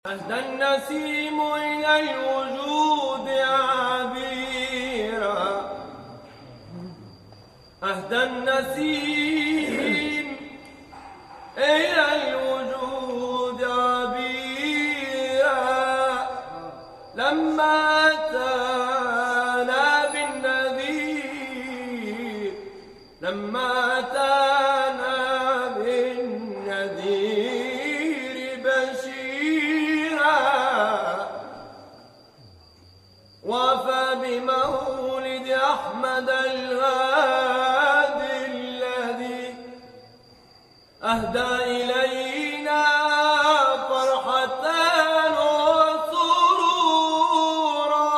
أهدى النسيم إلى الوجود عبيرا، أهدى النسيم إلى الوجود عبيرا، لما أتانا بالنذير، لما أتانا بالنذير بشيرا، وفى بمولد أحمد الهادي الذي أهدى إلينا فرحة وسرورا،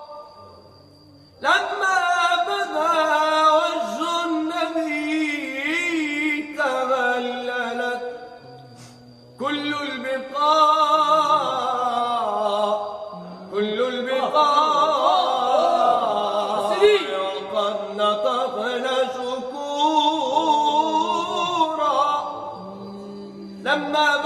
لما بدا وجه النبي تهللت كل البقاع، كل البقاع، وقد نطقنا شكورا، لما